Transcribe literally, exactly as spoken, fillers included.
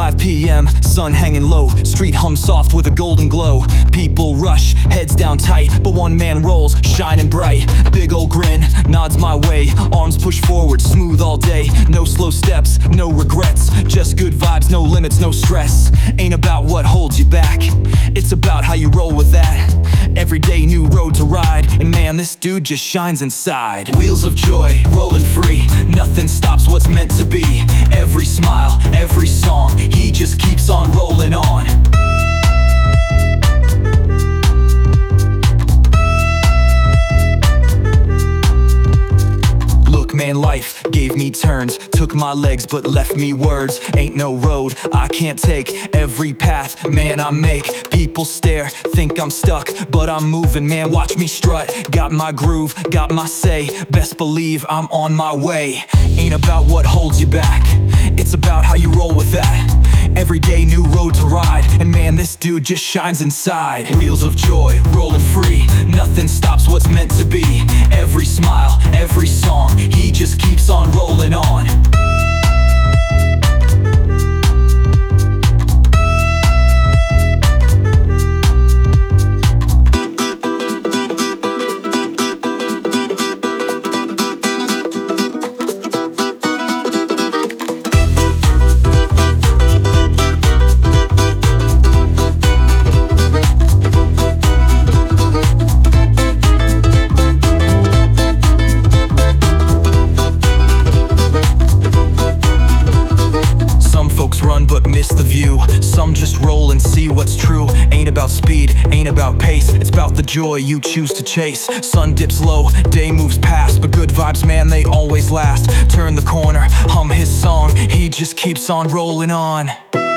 five p m, sun hanging low, street hum soft with a golden glow. People rush, heads down tight, but one man rolls, shining bright. Big old grin, nods my way, arms push forward, smooth all day. No slow steps, no regrets, just good vibes, no limits, no stress. Ain't about what holds you back, it's about how you roll with that. Every day new road to ride, and man, this dude just shines inside. Wheels of joy, rolling free, nothing stops what's meant to be. Every smile, every song, he just keeps on rolling on. Man, life gave me turns, took my legs but left me words. Ain't no road I can't take, every path, man, I make. People stare, think I'm stuck, but I'm moving, man, watch me strut. Got my groove, got my say, best believe I'm on my way. Ain't about what holds you back, it's about how you roll with that. Every day new road to ride, and man, this dude just shines inside. Wheels of joy, rolling free, nothing stops what's meant to be. Every smile, every song, he just keeps on rolling on. But miss the view, some just roll and see what's true. Ain't about speed, ain't about pace, it's about the joy you choose to chase. Sun dips low, day moves past, but good vibes, man, they always last. Turn the corner, hum his song, he just keeps on rolling on.